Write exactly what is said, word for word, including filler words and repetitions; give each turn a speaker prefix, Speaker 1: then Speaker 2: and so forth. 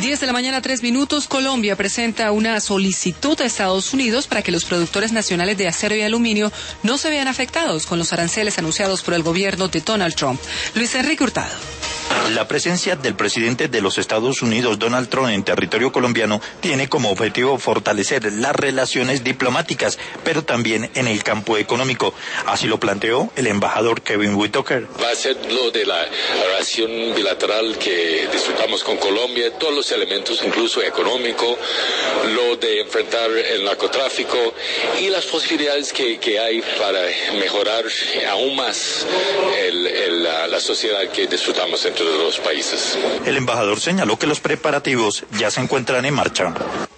Speaker 1: diez de la mañana, tres minutos. Colombia presenta una solicitud a Estados Unidos para que los productores nacionales de acero y aluminio no se vean afectados con los aranceles anunciados por el gobierno de Donald Trump. Luis Enrique Hurtado.
Speaker 2: La presencia del presidente de los Estados Unidos, Donald Trump, en territorio colombiano tiene como objetivo fortalecer las relaciones diplomáticas, pero también en el campo económico. Así lo planteó el embajador Kevin Whitaker.
Speaker 3: Va a ser lo de la relación bilateral que disfrutamos con Colombia, todos los elementos, incluso económico, lo de enfrentar el narcotráfico y las posibilidades que, que hay para mejorar aún más el, el, la, la sociedad que disfrutamos entre los países.
Speaker 2: El embajador señaló que los preparativos ya se encuentran en marcha.